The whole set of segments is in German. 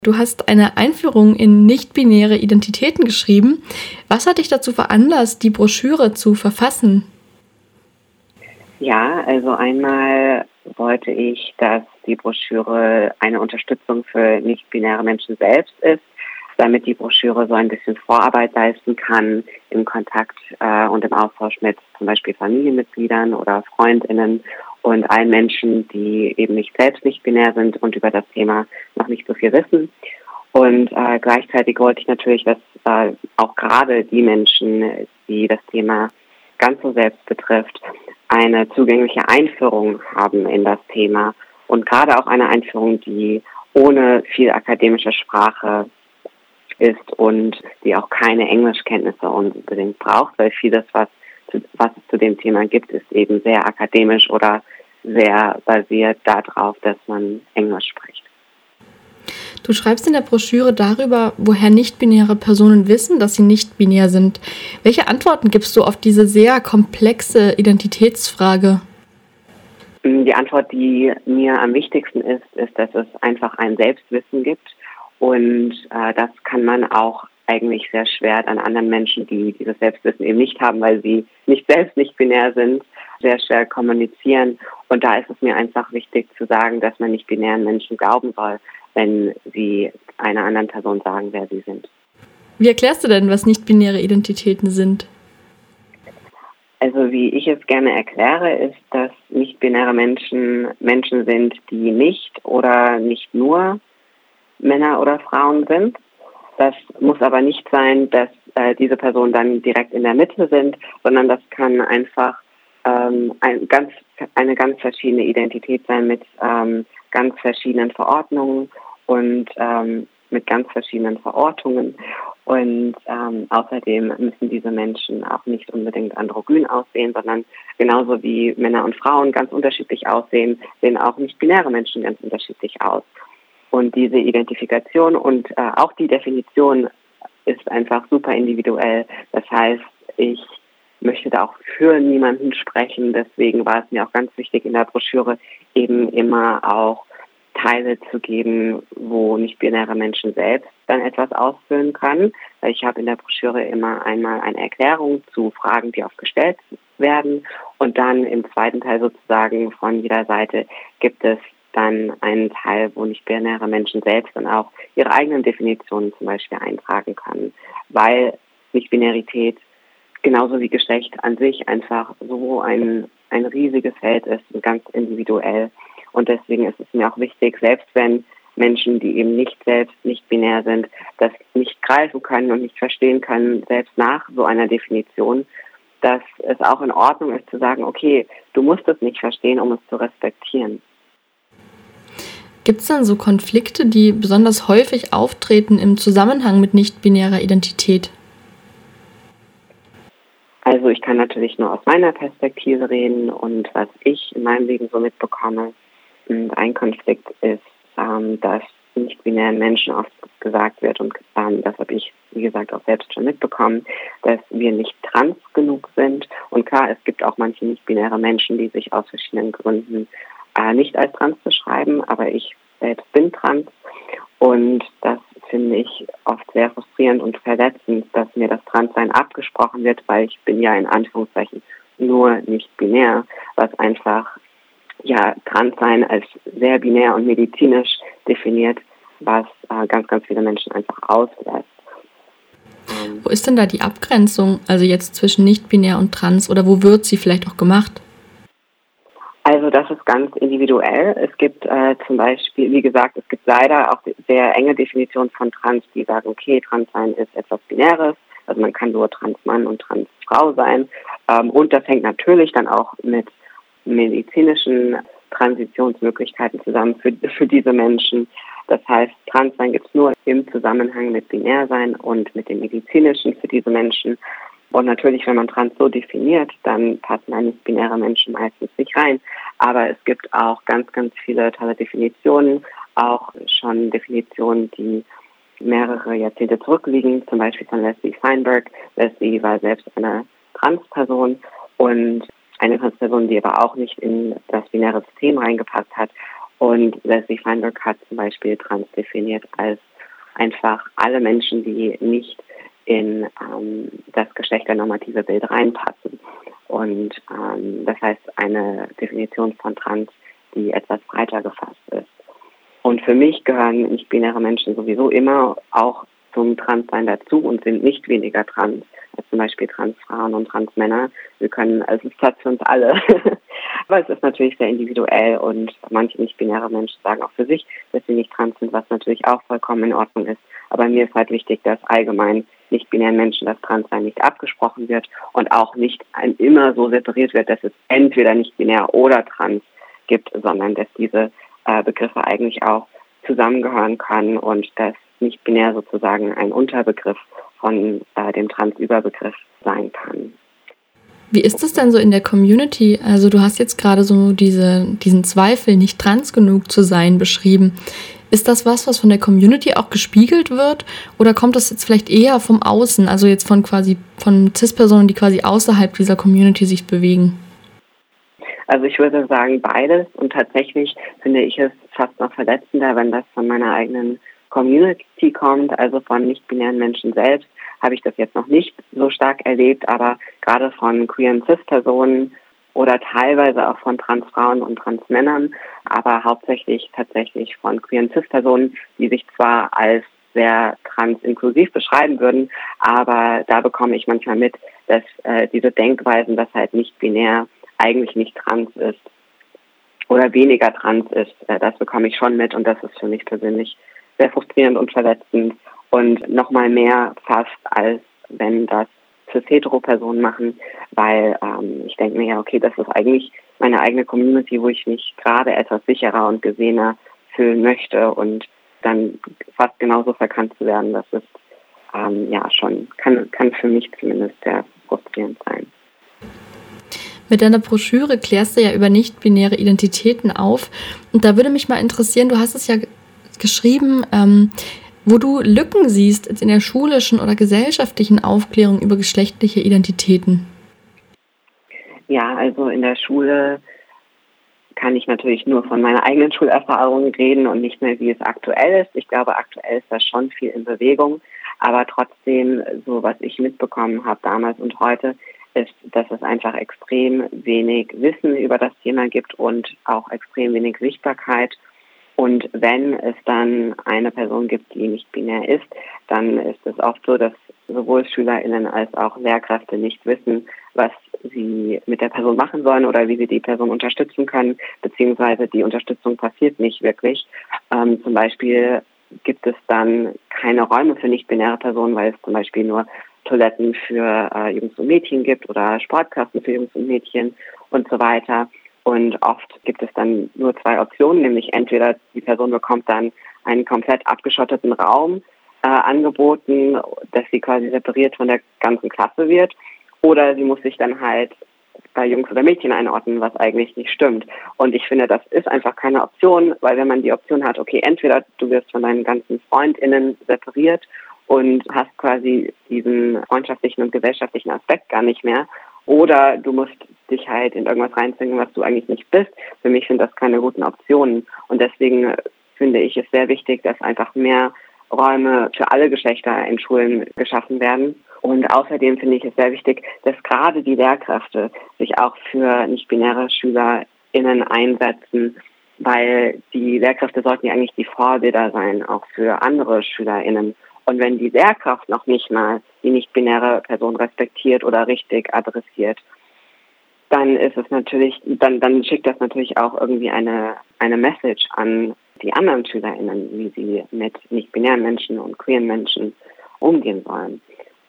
Du hast eine Einführung in nicht-binäre Identitäten geschrieben. Was hat dich dazu veranlasst, die Broschüre zu verfassen? Ja, also einmal wollte ich, dass die Broschüre eine Unterstützung für nicht-binäre Menschen selbst ist, damit die Broschüre so ein bisschen Vorarbeit leisten kann im Kontakt und im Austausch mit zum Beispiel Familienmitgliedern oder FreundInnen und allen Menschen, die eben nicht selbst nicht-binär sind und über das Thema noch nicht so viel wissen. Und gleichzeitig wollte ich natürlich, dass auch gerade die Menschen, die das Thema ganz so selbst betrifft, eine zugängliche Einführung haben in das Thema und gerade auch eine Einführung, die ohne viel akademische Sprache ist und die auch keine Englischkenntnisse unbedingt braucht, weil vieles, was es zu dem Thema gibt, ist eben sehr akademisch oder sehr basiert darauf, dass man Englisch spricht. Du schreibst in der Broschüre darüber, woher nicht-binäre Personen wissen, dass sie nicht binär sind. Welche Antworten gibst du auf diese sehr komplexe Identitätsfrage? Die Antwort, die mir am wichtigsten ist, dass es einfach ein Selbstwissen gibt. Und das kann man auch eigentlich sehr schwer an anderen Menschen, die dieses Selbstwissen eben nicht haben, weil sie selbst nicht binär sind, sehr schwer kommunizieren. Und da ist es mir einfach wichtig zu sagen, dass man nicht binären Menschen glauben soll, wenn sie einer anderen Person sagen, wer sie sind. Wie erklärst du denn, was nicht-binäre Identitäten sind? Also wie ich es gerne erkläre, ist, dass nicht-binäre Menschen Menschen sind, die nicht oder nicht nur Männer oder Frauen sind. Das muss aber nicht sein, dass diese Personen dann direkt in der Mitte sind, sondern das kann einfach eine ganz verschiedene Identität sein mit ganz verschiedenen Verordnungen und mit ganz verschiedenen Verortungen. Und außerdem müssen diese Menschen auch nicht unbedingt androgyn aussehen, sondern genauso wie Männer und Frauen ganz unterschiedlich aussehen, sehen auch nicht-binäre Menschen ganz unterschiedlich aus. Und diese Identifikation und auch die Definition ist einfach super individuell. Das heißt, ich möchte da auch für niemanden sprechen. Deswegen war es mir auch ganz wichtig, in der Broschüre eben immer auch Teile zu geben, wo nicht-binäre Menschen selbst dann etwas ausfüllen können. Ich habe in der Broschüre immer einmal eine Erklärung zu Fragen, die oft gestellt werden. Und dann im zweiten Teil sozusagen von jeder Seite gibt es dann einen Teil, wo nicht-binäre Menschen selbst dann auch ihre eigenen Definitionen zum Beispiel eintragen können. Weil Nicht-Binarität genauso wie Geschlecht an sich einfach so ein riesiges Feld ist und ganz individuell. Und deswegen ist es mir auch wichtig, selbst wenn Menschen, die eben nicht selbst nicht binär sind, das nicht greifen können und nicht verstehen können, selbst nach so einer Definition, dass es auch in Ordnung ist zu sagen, okay, du musst es nicht verstehen, um es zu respektieren. Gibt es dann so Konflikte, die besonders häufig auftreten im Zusammenhang mit nicht-binärer Identität? Also ich kann natürlich nur aus meiner Perspektive reden und was ich in meinem Leben so mitbekomme. Und ein Konflikt ist, dass nicht-binären Menschen oft gesagt wird, und das habe ich, wie gesagt, auch selbst schon mitbekommen, dass wir nicht trans genug sind. Und klar, es gibt auch manche nicht-binäre Menschen, die sich aus verschiedenen Gründen nicht als trans beschreiben, aber ich selbst bin trans. Und das finde ich oft sehr frustrierend und verletzend, dass mir das Transsein abgesprochen wird, weil ich bin ja in Anführungszeichen nur nicht binär, was einfach Transsein als sehr binär und medizinisch definiert, was ganz, ganz viele Menschen einfach auslässt. Wo ist denn da die Abgrenzung, also jetzt zwischen nicht-binär und trans, oder wo wird sie vielleicht auch gemacht? Also das ist ganz individuell. Es gibt zum Beispiel, wie gesagt, es gibt leider auch sehr enge Definitionen von Trans, die sagen, okay, Transsein ist etwas Binäres, also man kann nur Transmann und Transfrau sein. Und das hängt natürlich dann auch mit medizinischen Transitionsmöglichkeiten zusammen für diese Menschen. Das heißt, Transsein gibt es nur im Zusammenhang mit Binärsein und mit dem Medizinischen für diese Menschen. Und natürlich, wenn man trans so definiert, dann passen nicht-binäre Menschen meistens nicht rein. Aber es gibt auch ganz, ganz viele tolle Definitionen, auch schon Definitionen, die mehrere Jahrzehnte zurückliegen, zum Beispiel von Leslie Feinberg. Leslie war selbst eine Transperson und eine Transperson, die aber auch nicht in das binäre System reingepasst hat. Und Leslie Feinberg hat zum Beispiel trans definiert als einfach alle Menschen, die nicht in das geschlechternormative Bild reinpassen. Und das heißt eine Definition von Trans, die etwas breiter gefasst ist. Und für mich gehören nicht-binäre Menschen sowieso immer auch zum Transsein dazu und sind nicht weniger trans als zum Beispiel Transfrauen und Transmänner. Also es ist Platz für uns alle. Aber es ist natürlich sehr individuell und manche nicht-binäre Menschen sagen auch für sich, dass sie nicht trans sind, was natürlich auch vollkommen in Ordnung ist. Aber mir ist halt wichtig, dass allgemein nicht-binären Menschen das Transsein nicht abgesprochen wird und auch nicht immer so separiert wird, dass es entweder nicht-binär oder trans gibt, sondern dass diese Begriffe eigentlich auch zusammengehören können und dass nicht-binär sozusagen ein Unterbegriff von dem Trans-Überbegriff sein kann. Wie ist es denn so in der Community? Also du hast jetzt gerade so diesen Zweifel, nicht trans genug zu sein, beschrieben. Ist das was von der Community auch gespiegelt wird? Oder kommt das jetzt vielleicht eher vom Außen, also jetzt von Cis-Personen, die quasi außerhalb dieser Community sich bewegen? Also ich würde sagen beides und tatsächlich finde ich es fast noch verletzender, wenn das von meiner eigenen Community kommt, also von nicht-binären Menschen selbst, habe ich das jetzt noch nicht so stark erlebt, aber gerade von queeren Cis-Personen oder teilweise auch von Transfrauen und Transmännern, aber hauptsächlich tatsächlich von queeren Cis-Personen, die sich zwar als sehr trans-inklusiv beschreiben würden, aber da bekomme ich manchmal mit, dass diese Denkweisen, dass halt nicht binär eigentlich nicht trans ist oder weniger trans ist, das bekomme ich schon mit und das ist für mich persönlich sehr frustrierend und verletzend und nochmal mehr fast, als wenn das cis-hetero-Personen machen, weil ich denke mir ja, okay, das ist eigentlich meine eigene Community, wo ich mich gerade etwas sicherer und gesehener fühlen möchte und dann fast genauso verkannt zu werden, das ist kann für mich zumindest sehr frustrierend sein. Mit deiner Broschüre klärst du ja über nicht-binäre Identitäten auf. Und da würde mich mal interessieren, du hast es ja geschrieben, wo du Lücken siehst in der schulischen oder gesellschaftlichen Aufklärung über geschlechtliche Identitäten. Ja, also in der Schule kann ich natürlich nur von meiner eigenen Schulerfahrung reden und nicht mehr, wie es aktuell ist. Ich glaube, aktuell ist da schon viel in Bewegung. Aber trotzdem, so was ich mitbekommen habe damals und heute, ist, dass es einfach extrem wenig Wissen über das Thema gibt und auch extrem wenig Sichtbarkeit. Und wenn es dann eine Person gibt, die nicht binär ist, dann ist es oft so, dass sowohl SchülerInnen als auch Lehrkräfte nicht wissen, was sie mit der Person machen sollen oder wie sie die Person unterstützen können, beziehungsweise die Unterstützung passiert nicht wirklich. Zum Beispiel gibt es dann keine Räume für nicht-binäre Personen, weil es zum Beispiel nur Toiletten für Jungs und Mädchen gibt oder Sportklassen für Jungs und Mädchen und so weiter. Und oft gibt es dann nur zwei Optionen, nämlich entweder die Person bekommt dann einen komplett abgeschotteten Raum angeboten, dass sie quasi separiert von der ganzen Klasse wird, oder sie muss sich dann halt bei Jungs oder Mädchen einordnen, was eigentlich nicht stimmt. Und ich finde, das ist einfach keine Option, weil wenn man die Option hat, okay, entweder du wirst von deinen ganzen FreundInnen separiert und hast quasi diesen freundschaftlichen und gesellschaftlichen Aspekt gar nicht mehr, oder du musst dich halt in irgendwas reinzwingen, was du eigentlich nicht bist. Für mich sind das keine guten Optionen. Und deswegen finde ich es sehr wichtig, dass einfach mehr Räume für alle Geschlechter in Schulen geschaffen werden. Und außerdem finde ich es sehr wichtig, dass gerade die Lehrkräfte sich auch für nicht-binäre SchülerInnen einsetzen, weil die Lehrkräfte sollten ja eigentlich die Vorbilder sein, auch für andere SchülerInnen. Und wenn die Lehrkraft noch nicht mal die nicht-binäre Person respektiert oder richtig adressiert, dann ist es natürlich, dann schickt das natürlich auch irgendwie eine Message an die anderen SchülerInnen, wie sie mit nicht-binären Menschen und queeren Menschen umgehen sollen.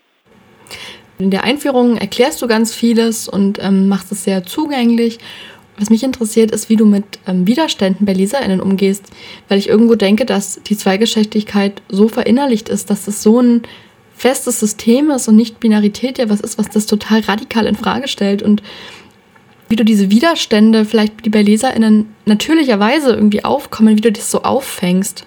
In der Einführung erklärst du ganz vieles und machst es sehr zugänglich. Was mich interessiert, ist, wie du mit Widerständen bei LeserInnen umgehst, weil ich irgendwo denke, dass die Zweigeschlechtlichkeit so verinnerlicht ist, dass es so ein festes System ist und nicht Binarität ja was ist, was das total radikal in Frage stellt, und wie du diese Widerstände vielleicht, die bei LeserInnen natürlicherweise irgendwie aufkommen, wie du das so auffängst.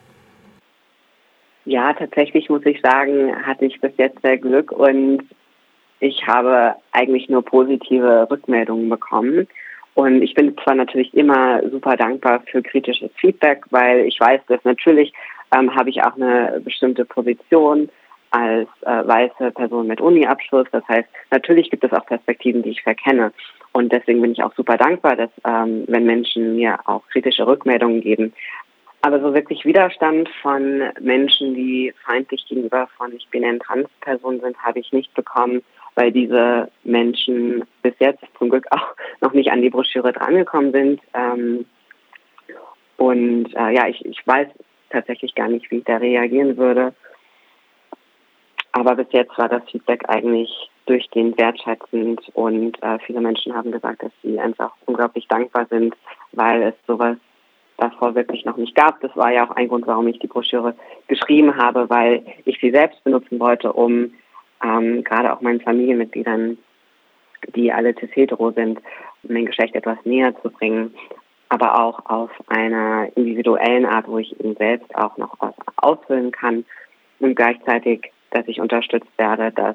Ja, tatsächlich muss ich sagen, hatte ich bis jetzt sehr Glück und ich habe eigentlich nur positive Rückmeldungen bekommen. Und ich bin zwar natürlich immer super dankbar für kritisches Feedback, weil ich weiß, dass natürlich habe ich auch eine bestimmte Position als weiße Person mit Uni-Abschluss. Das heißt, natürlich gibt es auch Perspektiven, die ich verkenne. Und deswegen bin ich auch super dankbar, dass wenn Menschen mir auch kritische Rückmeldungen geben. Aber so wirklich Widerstand von Menschen, die feindlich gegenüber von nicht-binären Transpersonen sind, habe ich nicht bekommen, weil diese Menschen bis jetzt zum Glück auch noch nicht an die Broschüre drangekommen sind. Ich weiß tatsächlich gar nicht, wie ich da reagieren würde. Aber bis jetzt war das Feedback eigentlich durchgehend wertschätzend und viele Menschen haben gesagt, dass sie einfach unglaublich dankbar sind, weil es sowas davor wirklich noch nicht gab. Das war ja auch ein Grund, warum ich die Broschüre geschrieben habe, weil ich sie selbst benutzen wollte, um gerade auch meinen Familienmitgliedern, die alle cis-hetero sind, mein Geschlecht etwas näher zu bringen, aber auch auf einer individuellen Art, wo ich eben selbst auch noch was ausfüllen kann und gleichzeitig, dass ich unterstützt werde, dass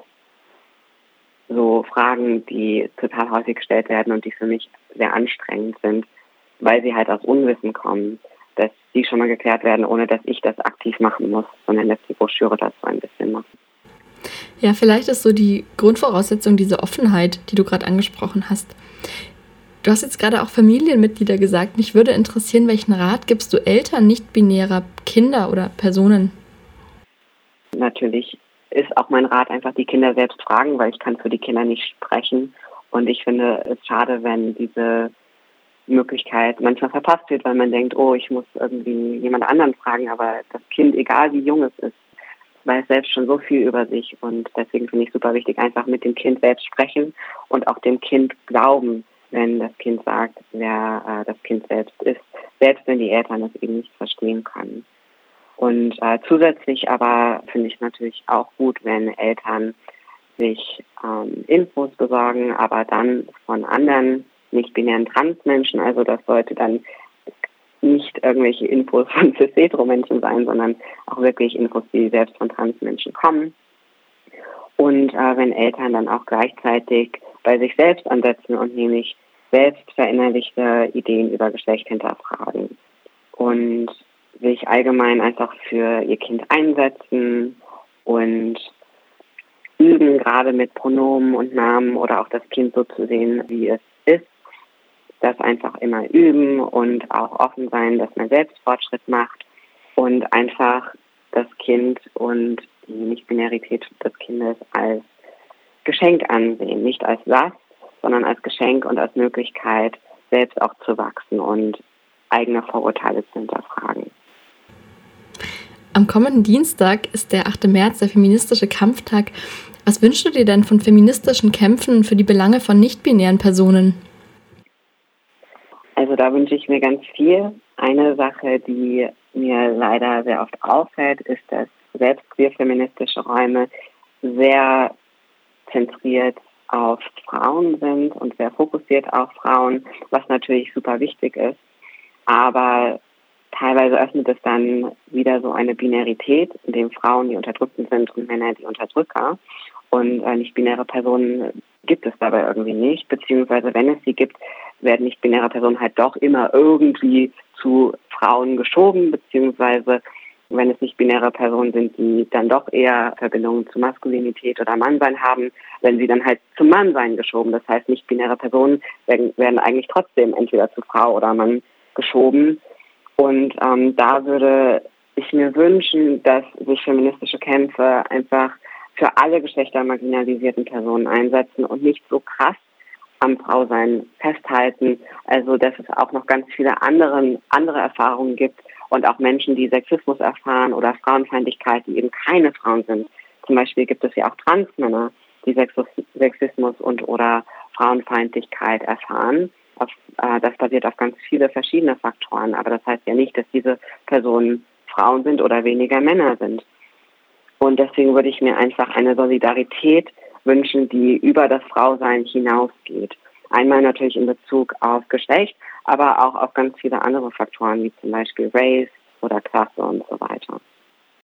so Fragen, die total häufig gestellt werden und die für mich sehr anstrengend sind, weil sie halt aus Unwissen kommen, dass die schon mal geklärt werden, ohne dass ich das aktiv machen muss, sondern dass die Broschüre das so ein bisschen macht. Ja, vielleicht ist so die Grundvoraussetzung diese Offenheit, die du gerade angesprochen hast. Du hast jetzt gerade auch Familienmitglieder gesagt. Mich würde interessieren, welchen Rat gibst du Eltern nicht-binärer Kinder oder Personen? Natürlich ist auch mein Rat einfach die Kinder selbst fragen, weil ich kann für die Kinder nicht sprechen. Und ich finde es schade, wenn diese Möglichkeit manchmal verpasst wird, weil man denkt, oh, ich muss irgendwie jemand anderen fragen, aber das Kind, egal wie jung es ist, weiß selbst schon so viel über sich und deswegen finde ich super wichtig, einfach mit dem Kind selbst sprechen und auch dem Kind glauben, wenn das Kind sagt, wer das Kind selbst ist, selbst wenn die Eltern es eben nicht verstehen können. Und zusätzlich aber finde ich natürlich auch gut, wenn Eltern sich Infos besorgen, aber dann von anderen nicht-binären Transmenschen, also das sollte dann nicht irgendwelche Infos von cis-hetero-Menschen sein, sondern auch wirklich Infos, die selbst von Transmenschen kommen. Und wenn Eltern dann auch gleichzeitig bei sich selbst ansetzen und nämlich selbst verinnerlichte Ideen über Geschlecht hinterfragen und sich allgemein einfach für ihr Kind einsetzen und üben, gerade mit Pronomen und Namen oder auch das Kind so zu sehen, wie es ist, das einfach immer üben und auch offen sein, dass man selbst Fortschritt macht und einfach das Kind und die Nicht-Binarität des Kindes als Geschenk ansehen. Nicht als Last, sondern als Geschenk und als Möglichkeit, selbst auch zu wachsen und eigene Vorurteile zu hinterfragen. Am kommenden Dienstag ist der 8. März, der feministische Kampftag. Was wünschst du dir denn von feministischen Kämpfen für die Belange von nicht-binären Personen? Also da wünsche ich mir ganz viel. Eine Sache, die mir leider sehr oft auffällt, ist, dass selbst queer-feministische Räume sehr zentriert auf Frauen sind und sehr fokussiert auf Frauen, was natürlich super wichtig ist. Aber teilweise öffnet es dann wieder so eine Binarität, in dem Frauen die Unterdrückten sind und Männer die Unterdrücker. Und nicht-binäre Personen gibt es dabei irgendwie nicht, beziehungsweise wenn es sie gibt, werden nicht-binäre Personen halt doch immer irgendwie zu Frauen geschoben, beziehungsweise wenn es nicht-binäre Personen sind, die dann doch eher Verbindungen zu Maskulinität oder Mannsein haben, werden sie dann halt zum Mannsein geschoben. Das heißt, nicht-binäre Personen werden eigentlich trotzdem entweder zu Frau oder Mann geschoben. Und da würde ich mir wünschen, dass sich feministische Kämpfe einfach für alle Geschlechter marginalisierten Personen einsetzen und nicht so krass am Frausein festhalten. Also dass es auch noch ganz viele andere Erfahrungen gibt und auch Menschen, die Sexismus erfahren oder Frauenfeindlichkeit, die eben keine Frauen sind. Zum Beispiel gibt es ja auch Transmänner, die Sexismus und oder Frauenfeindlichkeit erfahren. Das basiert auf ganz viele verschiedene Faktoren, aber das heißt ja nicht, dass diese Personen Frauen sind oder weniger Männer sind. Und deswegen würde ich mir einfach eine Solidarität wünschen, die über das Frausein hinausgeht. Einmal natürlich in Bezug auf Geschlecht, aber auch auf ganz viele andere Faktoren, wie zum Beispiel Race oder Klasse und so weiter.